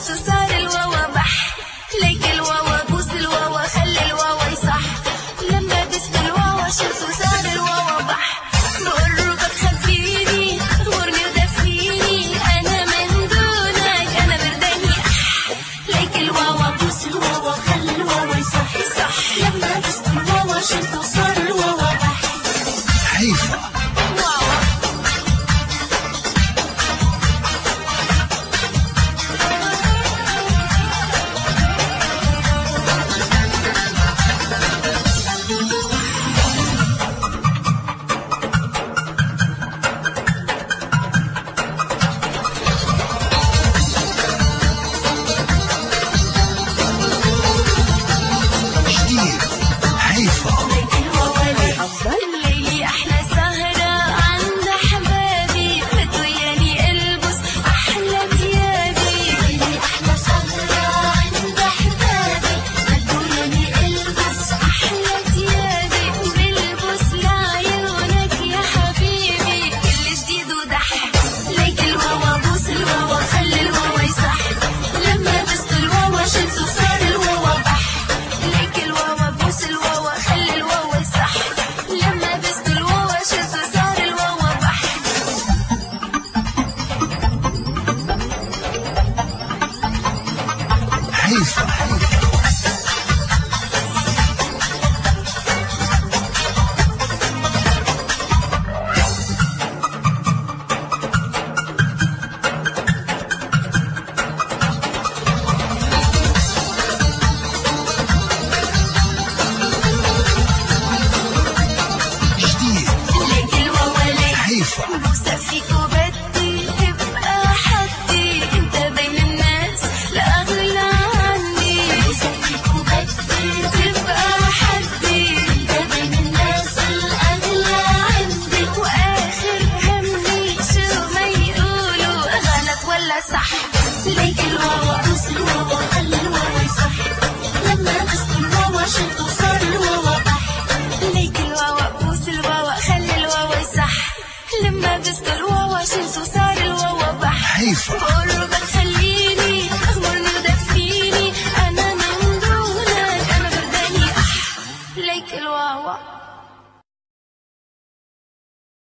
شلته صار الواوا بح. ليك الواوا بوس الواوا خلي الواوا يصح. لما دست الواوا شلته صار الواوا بح. بقربك خبيني غورني ودفيني انا من دونك انا برداني ليك الواوا بوس الواوا خلي الواوا يصح يصح. لما دست الواوا شلته صار الواوا بح. حيفا الليلي أحلى سهرة عند أحبابي بدو ياني ألبس أحلى تيابي. الليلي أحلى سهرة عند أحبابي بدو ياني ألبس أحلى تيابي. بلبس لعيونك يا حبيبي كل جديد ودح. ليك الواوا بوس الواوا خلي الواوا يصح. لما بست الواوا شلته صار الواوا بح. ليك الواوا بوس الواوا خلي الواوا يصح. لما بست الواوا شلته صار الواوا بح. حيفا بوسة فيك وبدي تبقى حدي انت بين الناس لا اغلى عني. بوسة فيك وبدي تبقى حدي انت بين الناس الاغلى عندي. واخر همي شو ما يقولوا غلط ولا صح. ليك الواوا بوس الواوا خلي الواوا يصح. لما بست الواوا شلته صار الواوا بح. ليك الواوا بوس الواوا خلي الواوا يصح. لما بست الواوا شلته صار الواوا بح. حيفا بقربك